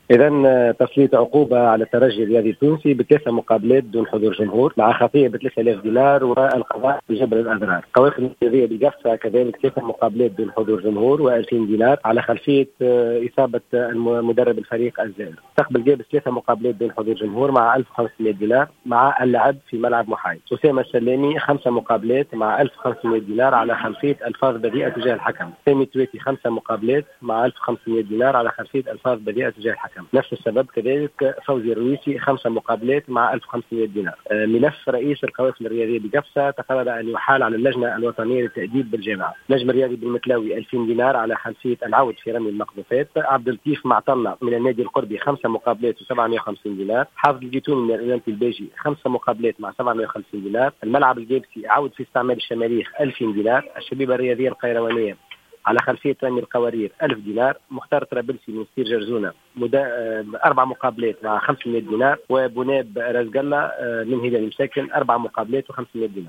إذا تسليط عقوبة على الترجي الرياضي التونسي ب3 مقابلات دون حضور جمهور مع خطية ب3000 دينار والقضاء بجبر الأضرار. قوافل الرياضية بقفصة كذلك 3 مقابلات دون حضور جمهور و2000 دينار على خلفية إصابة مدرب الفريق الزائر. استقبل جابس 3 مقابلات دون حضور جمهور مع 1500 دينار مع اللعب في ملعب محايد. أسامة السلامي 5 مقابلات مع 1500 دينار على خلفية ألفاظ بذيئة تجاه الحكم. سامي تويتي 5 مقابلات مع 1500 دينار على خلفية ألفاظ بذيئة تجاه الحكم. نفس السبب كذلك فوزي الرويسي 5 مقابلات مع 1500 دينار. ملف رئيس القوافل الرياضية بقفصة تقرر أن يحال على اللجنة الوطنية للتأديب بالجامعة. نجم الرياضي بالمتلاوي 2000 دينار على خلفية العود في رمي المقذوفات. عبد اللطيف معطلة من النادي القربي 5 مقابلات و750 دينار. حافظ الجيتوني من الأولمبي الباجي 5 مقابلات مع 750 دينار. الملعب الجابسي عود في استعمال الشماريخ 2000 دينار. الشبيبة الرياضية القيروانية على خلفية رمي القوارير 1000 دينار. مختار طرابلسي من سير جرزونة 4 مقابلات مع 500 دينار. وبناب رزق الله من هلال المساكن 4 مقابلات و500 دينار.